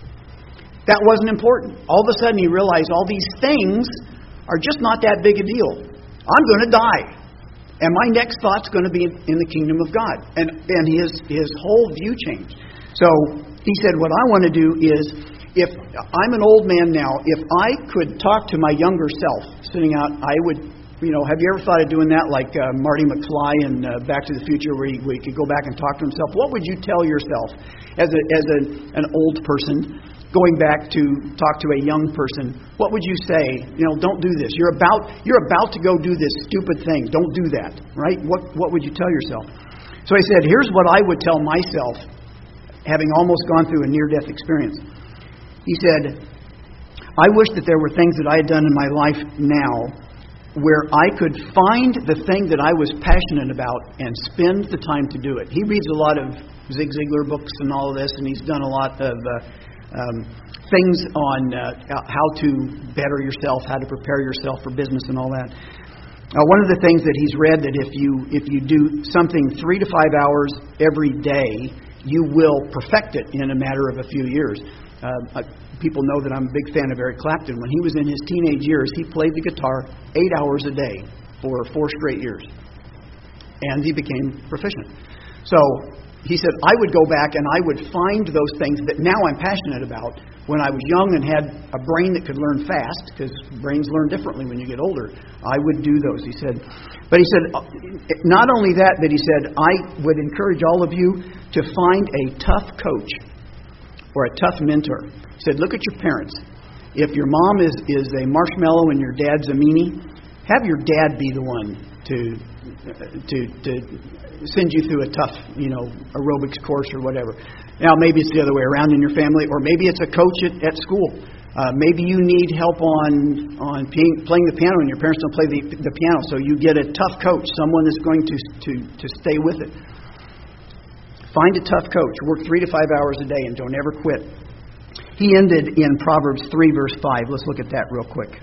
that wasn't important. All of a sudden he realized all these things are just not that big a deal. I'm going to die. And my next thought's going to be in the kingdom of God. And, and his, his whole view changed. So he said, what I want to do is, if I'm an old man now, if I could talk to my younger self sitting out, I would... You know, have you ever thought of doing that, like uh, Marty McFly in uh, Back to the Future, where he, where he could go back and talk to himself? What would you tell yourself as a, as a, an old person going back to talk to a young person? What would you say? You know, don't do this. You're about you're about to go do this stupid thing. Don't do that, right? What what would you tell yourself? So he said, here's what I would tell myself, having almost gone through a near-death experience. He said, I wish that there were things that I had done in my life now where I could find the thing that I was passionate about and spend the time to do it. He reads a lot of Zig Ziglar books and all of this, and he's done a lot of uh, um, things on uh, how to better yourself, how to prepare yourself for business and all that. Uh, one of the things that he's read, that if you if you do something three to five hours every day, you will perfect it in a matter of a few years. Uh, people know that I'm a big fan of Eric Clapton. When he was in his teenage years, he played the guitar eight hours a day for four straight years. And he became proficient. So he said, I would go back and I would find those things that now I'm passionate about. When I was young and had a brain that could learn fast, because brains learn differently when you get older, I would do those. He said, but he said, not only that, but he said, I would encourage all of you to find a tough coach or a tough mentor. He said, look at your parents. If your mom is, is a marshmallow and your dad's a meanie, have your dad be the one to to to send you through a tough, you know, aerobics course or whatever. Now, maybe it's the other way around in your family, or maybe it's a coach at, at school. Uh, maybe you need help on on playing, playing the piano, and your parents don't play the, the piano, so you get a tough coach, someone that's going to, to, to stay with it. Find a tough coach. Work three to five hours a day, and don't ever quit. He ended in Proverbs three, verse five. Let's look at that real quick.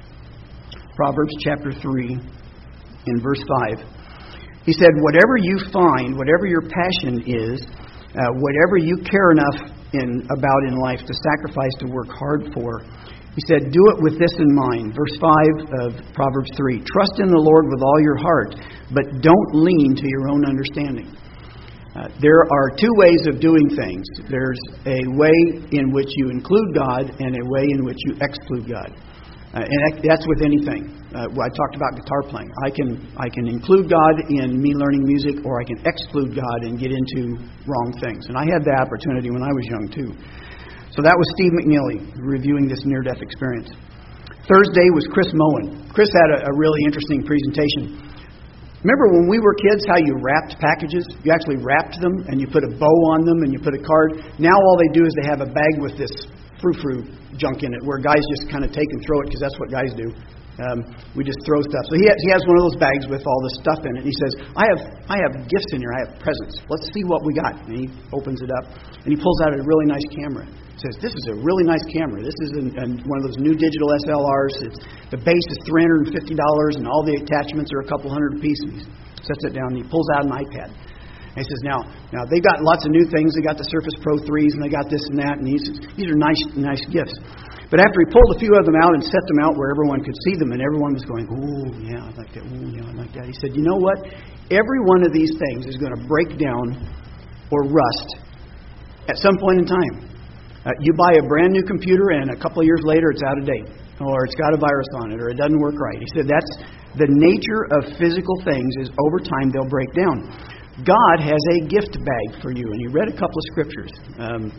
Proverbs chapter three, in verse five. He said, whatever you find, whatever your passion is, uh, whatever you care enough in about in life to sacrifice, to work hard for, he said, do it with this in mind. Verse five of Proverbs three. Trust in the Lord with all your heart, but don't lean to your own understanding. Uh, there are two ways of doing things. There's a way in which you include God and a way in which you exclude God. Uh, and that's with anything. Uh, I talked about guitar playing. I can I can include God in me learning music, or I can exclude God and get into wrong things. And I had that opportunity when I was young, too. So that was Steve McNeely reviewing this near-death experience. Thursday was Chris Moen. Chris had a, a really interesting presentation. Remember when we were kids how you wrapped packages? You actually wrapped them and you put a bow on them and you put a card. Now all they do is they have a bag with this frou-frou junk in it where guys just kind of take and throw it because that's what guys do. Um, we just throw stuff. So he has, he has one of those bags with all this stuff in it. And he says, I have I have gifts in here. I have presents. Let's see what we got. And he opens it up and he pulls out a really nice camera. He says, this is a really nice camera. This is an, an, one of those new digital S L Rs. It's, the base is three hundred fifty dollars and all the attachments are a couple hundred a piece. And he sets it down and he pulls out an iPad. And he says, now, now they've got lots of new things. They got the Surface Pro threes and they got this and that. And he says, these are nice, nice gifts. But after he pulled a few of them out and set them out where everyone could see them, and everyone was going, ooh, yeah, I like that. Ooh, yeah, I like that. He said, you know what? Every one of these things is going to break down or rust at some point in time. Uh, you buy a brand new computer, and a couple of years later, it's out of date, or it's got a virus on it, or it doesn't work right. He said that's the nature of physical things is over time they'll break down. God has a gift bag for you, and he read a couple of scriptures. Um,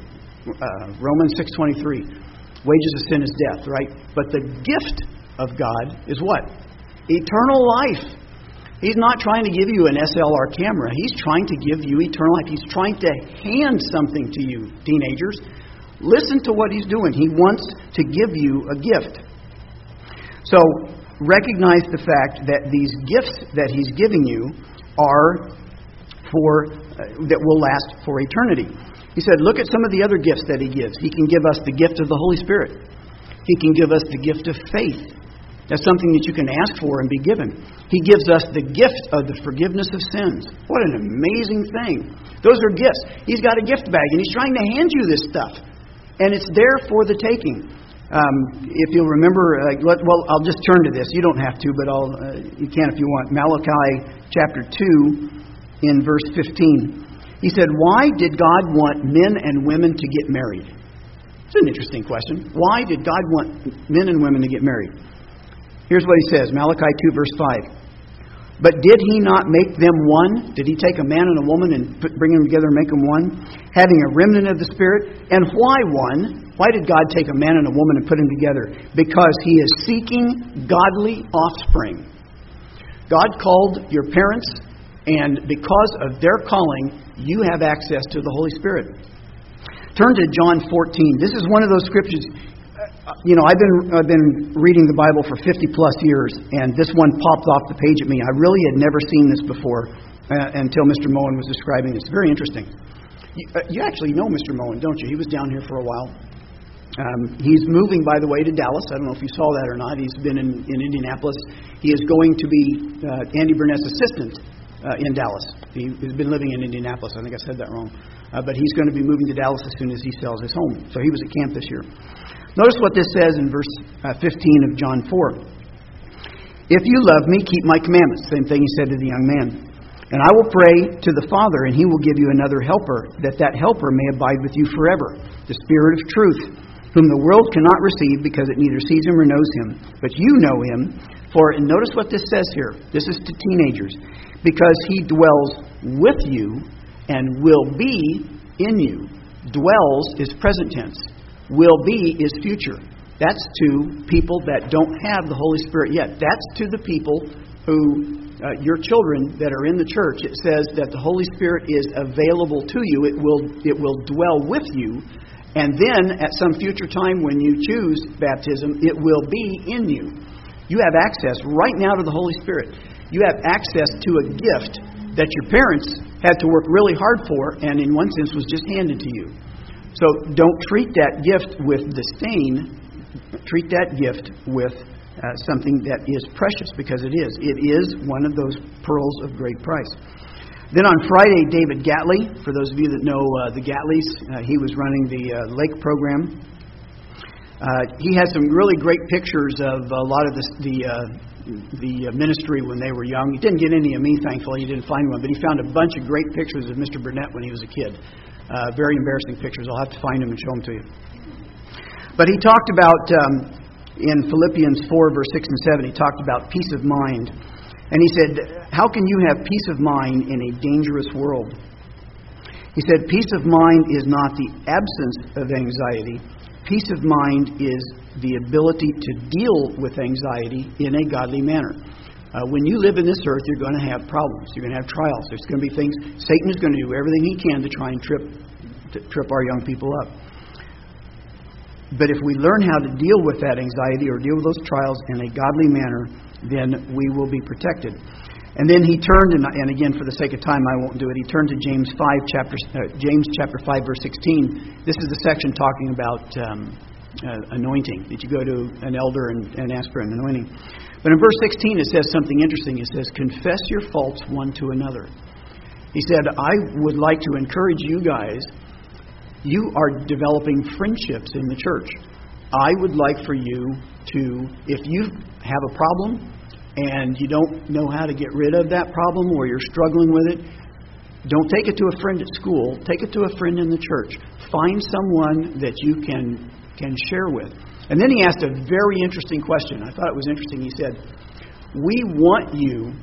uh, Romans six twenty-three. Wages of sin is death, right? But the gift of God is what? Eternal life. He's not trying to give you an S L R camera. He's trying to give you eternal life. He's trying to hand something to you, teenagers. Listen to what he's doing. He wants to give you a gift. So recognize the fact that these gifts that he's giving you are for uh, that will last for eternity. He said, look at some of the other gifts that he gives. He can give us the gift of the Holy Spirit. He can give us the gift of faith. That's something that you can ask for and be given. He gives us the gift of the forgiveness of sins. What an amazing thing. Those are gifts. He's got a gift bag, and he's trying to hand you this stuff. And it's there for the taking. Um, if you'll remember, uh, let, well, I'll just turn to this. You don't have to, but I'll, uh, you can if you want. Malachi chapter two in verse fifteen. He said, why did God want men and women to get married? It's an interesting question. Why did God want men and women to get married? Here's what he says, Malachi two, verse five. But did he not make them one? Did he take a man and a woman and put, bring them together and make them one? Having a remnant of the Spirit. And why one? Why did God take a man and a woman and put them together? Because he is seeking godly offspring. God called your parents, and because of their calling, you have access to the Holy Spirit. Turn to John fourteen. This is one of those scriptures. You know, I've been I've been reading the Bible for fifty plus years, and this one popped off the page at me. I really had never seen this before uh, until Mister Moen was describing this. Very interesting. You, uh, you actually know Mister Moen, don't you? He was down here for a while. Um, he's moving, by the way, to Dallas. I don't know if you saw that or not. He's been in, in Indianapolis. He is going to be uh, Andy Burnett's assistant Uh, in Dallas. He, he's been living in Indianapolis. I think I said that wrong. Uh, but he's going to be moving to Dallas as soon as he sells his home. So he was at camp this year. Notice what this says in verse uh, fifteen of John four. If you love me, keep my commandments. Same thing he said to the young man. And I will pray to the Father, and He will give you another helper, that that helper may abide with you forever, the Spirit of truth, whom the world cannot receive because it neither sees Him or knows Him. But you know Him, for, and notice what this says here. This is to teenagers. Because He dwells with you and will be in you. Dwells is present tense. Will be is future. That's to people that don't have the Holy Spirit yet. That's to the people who... Uh, your children that are in the church, it says that the Holy Spirit is available to you. It will it will dwell with you. And then at some future time when you choose baptism, it will be in you. You have access right now to the Holy Spirit. You have access to a gift that your parents had to work really hard for and in one sense was just handed to you. So don't treat that gift with disdain. Treat that gift with Uh, something that is precious, because it is. It is one of those pearls of great price. Then on Friday, David Gatley, for those of you that know uh, the Gatleys, uh, he was running the uh, Lake program. Uh, he had some really great pictures of a lot of the the, uh, the ministry when they were young. He didn't get any of me, thankfully. He didn't find one, but he found a bunch of great pictures of Mister Burnett when he was a kid. Uh, very embarrassing pictures. I'll have to find them and show them to you. But he talked about... Um, In Philippians four, verse six and seven, he talked about peace of mind. And he said, how can you have peace of mind in a dangerous world? He said, peace of mind is not the absence of anxiety. Peace of mind is the ability to deal with anxiety in a godly manner. Uh, when you live in this earth, you're going to have problems. You're going to have trials. There's going to be things. Satan is going to do everything he can to try and trip, to trip our young people up. But if we learn how to deal with that anxiety or deal with those trials in a godly manner, then we will be protected. And then he turned, and, and again, for the sake of time, I won't do it. He turned to James five, chapter uh, James chapter five, verse sixteen. This is the section talking about um, uh, anointing. That you go to an elder and, and ask for an anointing. But in verse sixteen, it says something interesting. It says, "Confess your faults one to another." He said, "I would like to encourage you guys." You are developing friendships in the church. I would like for you to, if you have a problem and you don't know how to get rid of that problem or you're struggling with it, don't take it to a friend at school. Take it to a friend in the church. Find someone that you can can share with. And then he asked a very interesting question. I thought it was interesting. He said, we want you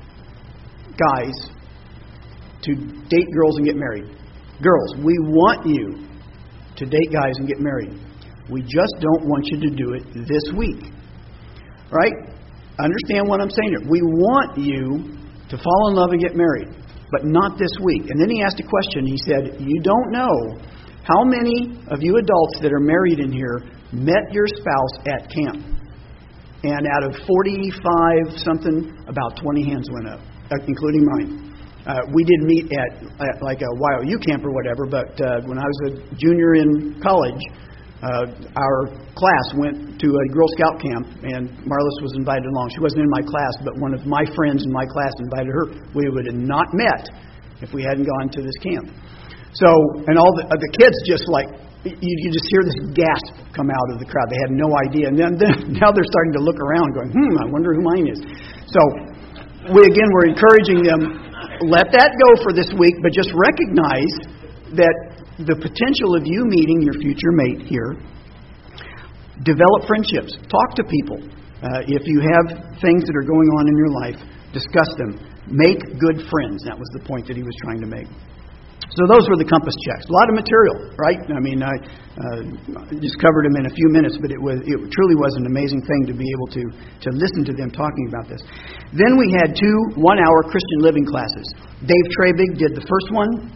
guys to date girls and get married. Girls, we want you to date guys and get married. We just don't want you to do it this week. Right? Understand what I'm saying here. We want you to fall in love and get married, but not this week. And then he asked a question. He said, you don't know how many of you adults that are married in here met your spouse at camp. And out of forty-five something, about twenty hands went up, including mine. Uh, we didn't meet at, at like a Y O U camp or whatever, but uh, when I was a junior in college, uh, our class went to a Girl Scout camp, and Marlis was invited along. She wasn't in my class, but one of my friends in my class invited her. We would have not met if we hadn't gone to this camp. So, and all the, uh, the kids just like, you, you just hear this gasp come out of the crowd. They had no idea. And then, then now they're starting to look around going, hmm, I wonder who mine is. So, we again, we're encouraging them. Let that go for this week, but just recognize that the potential of you meeting your future mate here, develop friendships, talk to people. Uh, if you have things that are going on in your life, discuss them. Make good friends. That was the point that he was trying to make. So those were the compass checks. A lot of material, right? I mean, I uh, just covered them in a few minutes, but it was it truly was an amazing thing to be able to, to listen to them talking about this. Then we had two one-hour Christian living classes. Dave Trabig did the first one.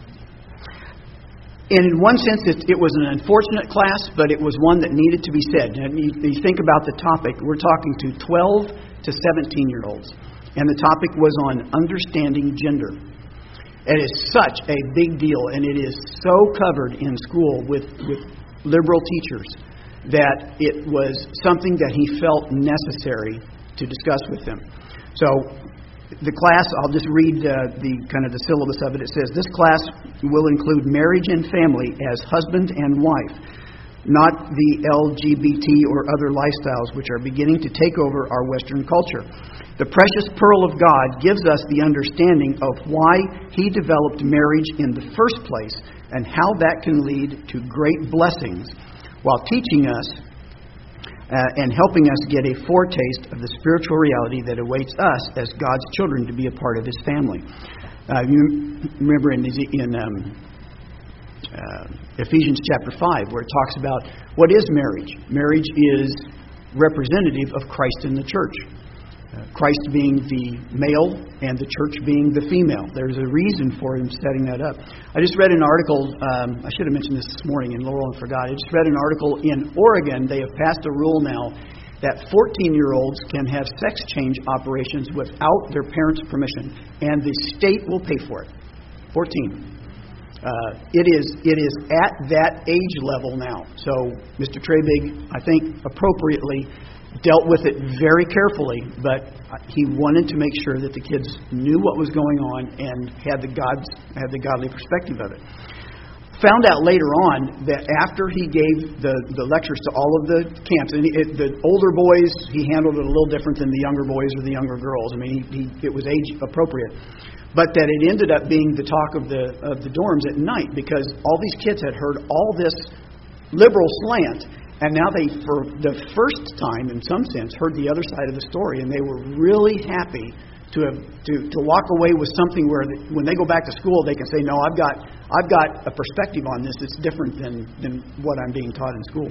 And in one sense, it, it was an unfortunate class, but it was one that needed to be said. And you, you think about the topic. We're talking to twelve to seventeen-year-olds. And the topic was on understanding gender. It is such a big deal, and it is so covered in school with, with liberal teachers that it was something that he felt necessary to discuss with them. So the class, I'll just read uh, the kind of the syllabus of it. It says, this class will include marriage and family as husband and wife, not the L G B T or other lifestyles which are beginning to take over our Western culture. The precious pearl of God gives us the understanding of why He developed marriage in the first place and how that can lead to great blessings while teaching us uh, and helping us get a foretaste of the spiritual reality that awaits us as God's children to be a part of His family. Uh, you remember in, in um, uh, Ephesians chapter five where it talks about what is marriage. Marriage is representative of Christ in the church. Uh, Christ being the male and the church being the female. There's a reason for Him setting that up. I just read an article, um, I should have mentioned this this morning in Laurel and forgot. I just read an article in Oregon. They have passed a rule now that fourteen-year-olds can have sex change operations without their parents' permission, and the state will pay for it. fourteen. Uh, it is it is at that age level now. So Mister Trabig, I think, appropriately dealt with it very carefully, but he wanted to make sure that the kids knew what was going on and had the God's had the godly perspective of it. Found out later on that after he gave the, the lectures to all of the camps, and it, the older boys, he handled it a little different than the younger boys or the younger girls. I mean, he, he, it was age appropriate. But that it ended up being the talk of the of the dorms at night because all these kids had heard all this liberal slant. And now they, for the first time, in some sense, heard the other side of the story, and they were really happy to have to, to walk away with something where, they, when they go back to school, they can say, "No, I've got I've got a perspective on this that's different than than what I'm being taught in school."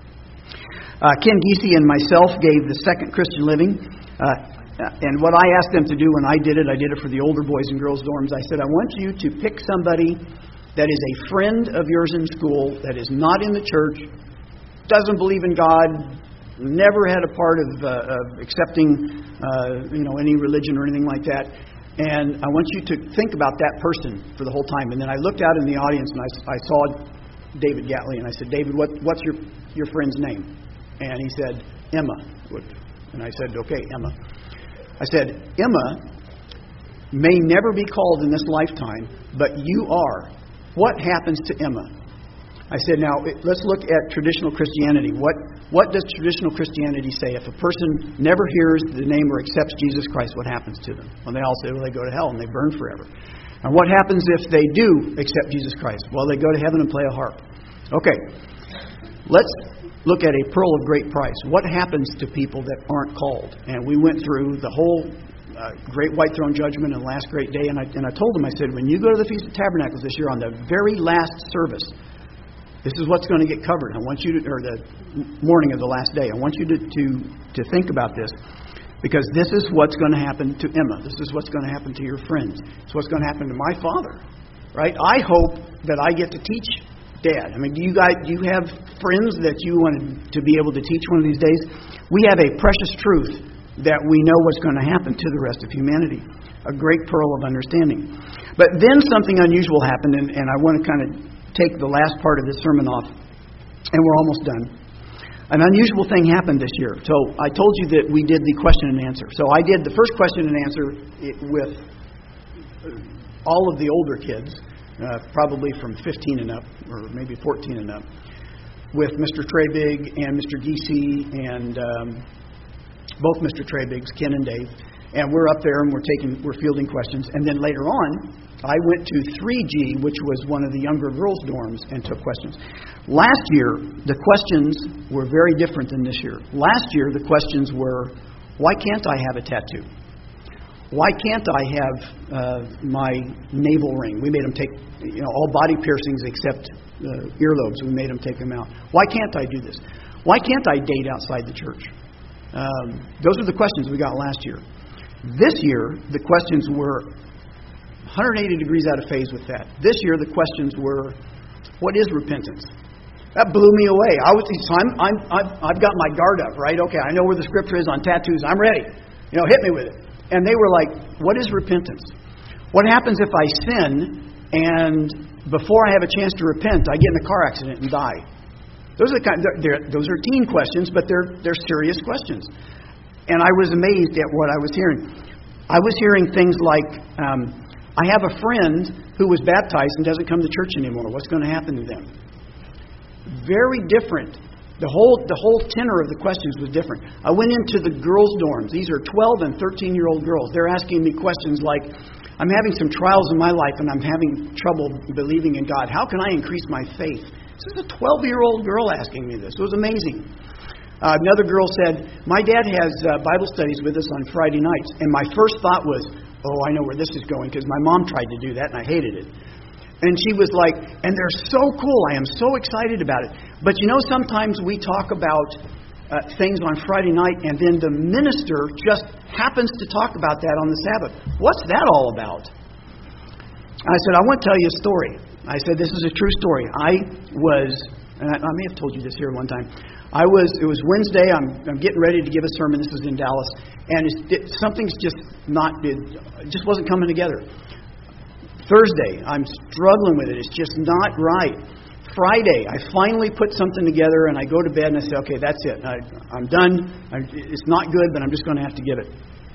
Uh, Ken Giese and myself gave the second Christian Living, uh, and what I asked them to do when I did it, I did it for the older boys and girls dorms. I said, "I want you to pick somebody that is a friend of yours in school that is not in the church." Doesn't believe in God, never had a part of, uh, of accepting, uh, you know, any religion or anything like that. And I want you to think about that person for the whole time. And then I looked out in the audience and I, I saw David Gatley, and I said, "David, what, what's your your friend's name?" And he said, "Emma." And I said, "Okay, Emma." I said, "Emma may never be called in this lifetime, but you are. What happens to Emma?" I said, now, let's look at traditional Christianity. What what does traditional Christianity say? If a person never hears the name or accepts Jesus Christ, what happens to them? Well, they all say, well, they go to hell and they burn forever. And what happens if they do accept Jesus Christ? Well, they go to heaven and play a harp. Okay, let's look at a pearl of great price. What happens to people that aren't called? And we went through the whole uh, Great White Throne Judgment and Last Great Day, and I, and I told them, I said, when you go to the Feast of Tabernacles this year on the very last service, this is what's going to get covered. I want you to, or the morning of the last day, I want you to, to, to think about this, because this is what's going to happen to Emma. This is what's going to happen to your friends. It's what's going to happen to my father, right? I hope that I get to teach Dad. I mean, do you guys, do you have friends that you want to be able to teach one of these days? We have a precious truth that we know what's going to happen to the rest of humanity. A great pearl of understanding. But then something unusual happened, and, and I want to kind of take the last part of this sermon off, and we're almost done. An unusual thing happened this year. So I told you that we did the question and answer. So I did the first question and answer with all of the older kids, uh, probably from fifteen and up, or maybe fourteen and up, with Mister Trabig and Mister Giese and um, both Mister Trabigs, Ken and Dave. And we're up there and we're taking, we're fielding questions. And then later on, I went to three G, which was one of the younger girls' dorms, and took questions. Last year, the questions were very different than this year. Last year, the questions were, why can't I have a tattoo? Why can't I have uh, my navel ring? We made them take, you know, all body piercings except uh, earlobes. We made them take them out. Why can't I do this? Why can't I date outside the church? Um, those are the questions we got last year. This year, the questions were one hundred eighty degrees out of phase with that. This year, the questions were, what is repentance? That blew me away. I was, so I'm, I'm, I've, I've got my guard up, right? Okay, I know where the scripture is on tattoos. I'm ready. You know, hit me with it. And they were like, what is repentance? What happens if I sin and before I have a chance to repent, I get in a car accident and die? Those are the kind. They're, they're, those are teen questions, but they're they're serious questions. And I was amazed at what I was hearing. I was hearing things like, um, I have a friend who was baptized and doesn't come to church anymore. What's going to happen to them? very different. The whole the whole tenor of the questions was different. I went into the girls' dorms. These are twelve and thirteen-year-old girls. They're asking me questions like, I'm having some trials in my life and I'm having trouble believing in God. How can I increase my faith? This is a twelve-year-old girl asking me this. It was amazing. Uh, another girl said, my dad has uh, Bible studies with us on Friday nights. And my first thought was, oh, I know where this is going, because my mom tried to do that and I hated it. And she was like, and they're so cool. I am so excited about it. But you know, sometimes we talk about uh, things on Friday night, and then the minister just happens to talk about that on the Sabbath. What's that all about? I said, I want to tell you a story. I said, this is a true story. I was, and I, I may have told you this here one time. I was, it was Wednesday. I'm, I'm getting ready to give a sermon. This was in Dallas. And it's, it, something's just not, it just wasn't coming together. Thursday, I'm struggling with it. It's just not right. Friday, I finally put something together, and I go to bed, and I say, okay, that's it. I, I'm done. I, it's not good, but I'm just going to have to give it.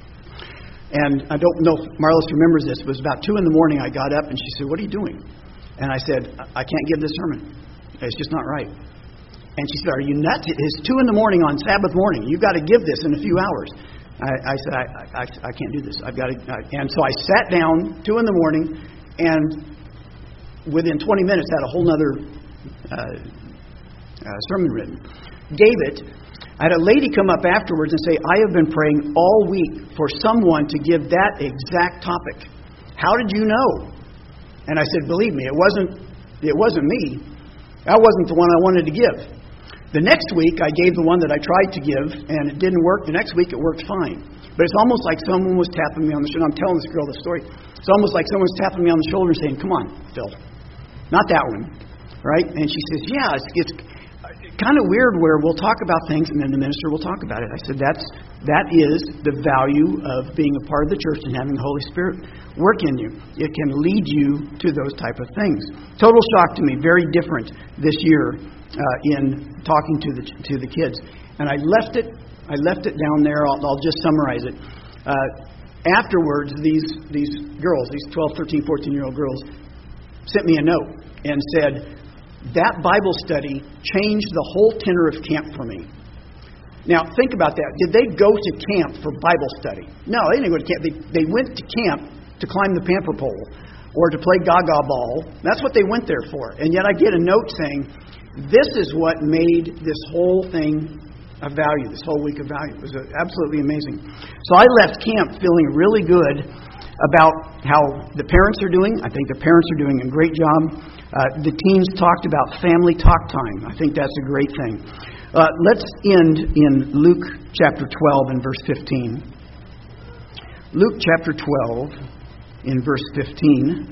And I don't know if Marlis remembers this. It was about two in the morning. I got up, and she said, what are you doing? And I said, I can't give this sermon. It's just not right. And she said, are you nuts? It's two in the morning on Sabbath morning. You've got to give this in a few hours. I, I said, I, I, I can't do this. I've got to. I, and so I sat down, two in the morning, and within twenty minutes had a whole other uh, uh, sermon written. Gave it. I had a lady come up afterwards and say, I have been praying all week for someone to give that exact topic. How did you know? And I said, believe me, it wasn't. It wasn't me. That wasn't the one I wanted to give. The next week, I gave the one that I tried to give, and it didn't work. The next week, it worked fine. But it's almost like someone was tapping me on the shoulder. I'm telling this girl the story. It's almost like someone's tapping me on the shoulder and saying, come on, Phil. Not that one. Right? And she says, yeah, it's, it's kind of weird where we'll talk about things and then the minister will talk about it. I said, that's that is the value of being a part of the church and having the Holy Spirit work in you. It can lead you to those type of things. Total shock to me. Very different this year uh, in talking to the to the kids. And I left it. I left it down there. I'll, I'll just summarize it. Uh, afterwards, these these girls, these twelve, thirteen, fourteen-year-old girls, sent me a note and said, that Bible study changed the whole tenor of camp for me. Now, think about that. Did they go to camp for Bible study? No, they didn't go to camp. They, they went to camp to climb the pamper pole or to play gaga ball. That's what they went there for. And yet I get a note saying, this is what made this whole thing of value, this whole week of value. It was absolutely amazing. So I left camp feeling really good about how the parents are doing. I think the parents are doing a great job. Uh, the teens talked about family talk time. I think that's a great thing. Uh, let's end in Luke chapter twelve and verse fifteen. Luke chapter twelve in verse fifteen.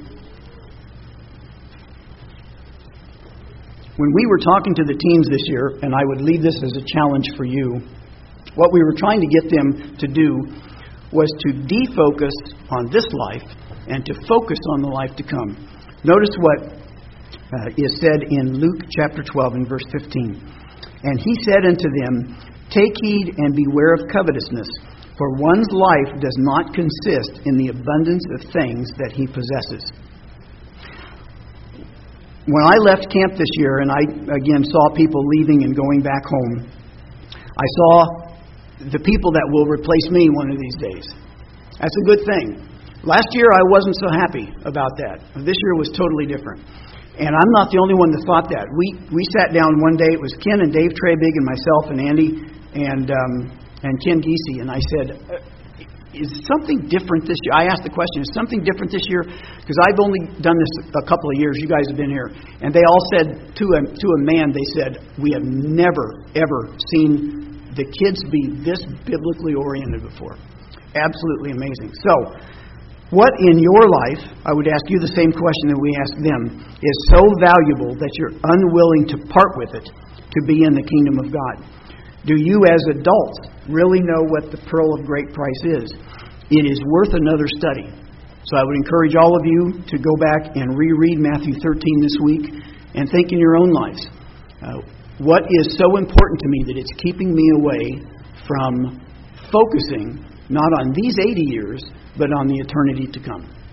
When we were talking to the teens this year, and I would leave this as a challenge for you, what we were trying to get them to do was to defocus on this life and to focus on the life to come. Notice what uh, is said in Luke chapter twelve and verse fifteen. And he said unto them, take heed and beware of covetousness, for one's life does not consist in the abundance of things that he possesses. When I left camp this year, and I again saw people leaving and going back home, I saw the people that will replace me one of these days. That's a good thing. Last year I wasn't so happy about that. This year was totally different. And I'm not the only one that thought that. We we sat down one day. It was Ken and Dave Trebig and myself and Andy and um, and Ken Giese. And I said, is something different this year? I asked the question, is something different this year? Because I've only done this a couple of years. You guys have been here. And they all said to a, to a man, they said, we have never, ever seen the kids be this biblically oriented before. Absolutely amazing. So, what in your life, I would ask you the same question that we asked them, is so valuable that you're unwilling to part with it to be in the kingdom of God? Do you as adults really know what the pearl of great price is? It is worth another study. So I would encourage all of you to go back and reread Matthew thirteen this week and think in your own lives. Uh, what is so important to me that it's keeping me away from focusing not on these eighty years, but on the eternity to come.